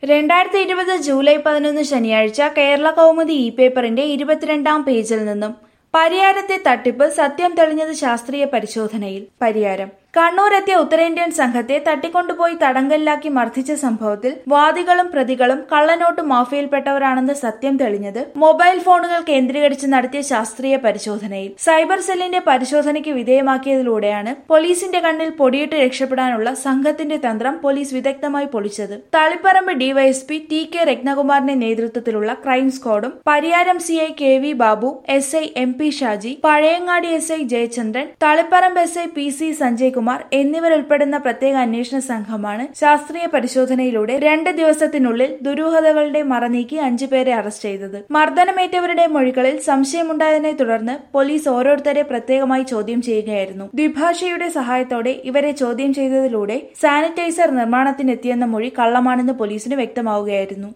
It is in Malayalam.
2020 ജൂലൈ 11 ശനിയാഴ്ച കേരള കൗമുദി പേപ്പറിന്റെ 22-ാം പേജിൽ നിന്നും പരിയാരത്തെ തട്ടിപ്പ് സത്യം തെളിഞ്ഞത് ശാസ്ത്രീയ പരിശോധനയിൽ. പരിയാരം കണ്ണൂരെത്തിയ ഉത്തരേന്ത്യൻ സംഘത്തെ തട്ടിക്കൊണ്ടുപോയി തടങ്കലിലാക്കി മർദ്ദിച്ച സംഭവത്തിൽ വാദികളും പ്രതികളും കള്ളനോട്ട് മാഫിയയിൽപ്പെട്ടവരാണെന്ന് സത്യം തെളിഞ്ഞത് മൊബൈൽ ഫോണുകൾ കേന്ദ്രീകരിച്ച് നടത്തിയ ശാസ്ത്രീയ പരിശോധനയിൽ. സൈബർ സെല്ലിന്റെ പരിശോധനയ്ക്ക് വിധേയമാക്കിയതിലൂടെയാണ് പോലീസിന്റെ കണ്ണിൽ പൊടിയിട്ട് രക്ഷപ്പെടാനുള്ള സംഘത്തിന്റെ തന്ത്രം പോലീസ് വിദഗ്ധമായി പൊളിച്ചത്. Taliparamba DYSP T K. രത്നകുമാറിന്റെ നേതൃത്വത്തിലുള്ള ക്രൈം സ്ക്വാഡും Pariyaram CI K V. Babu, SI. M P. Shaji, Pazhayangadi SI. Jayachandran, Taliparamba SI. P C. Sanjay Kumar എന്നിവരുൾപ്പെടുന്ന പ്രത്യേക അന്വേഷണ സംഘമാണ് ശാസ്ത്രീയ പരിശോധനയിലൂടെ 2 ദിവസത്തിനുള്ളിൽ ദുരൂഹതകളുടെ മറനീക്കി 5 പേരെ അറസ്റ്റ് ചെയ്തത്. മർദ്ദനമേറ്റവരുടെ മൊഴികളിൽ സംശയമുണ്ടായതിനെ തുടർന്ന് പോലീസ് ഓരോരുത്തരെ പ്രത്യേകമായി ചോദ്യം ചെയ്യുകയായിരുന്നു. ദ്വിഭാഷിയുടെ സഹായത്തോടെ ഇവരെ ചോദ്യം ചെയ്തതിലൂടെ സാനിറ്റൈസർ നിർമ്മാണത്തിനെത്തിയെന്ന മൊഴി കള്ളമാണെന്ന് പോലീസിന് വ്യക്തമാവുകയായിരുന്നു.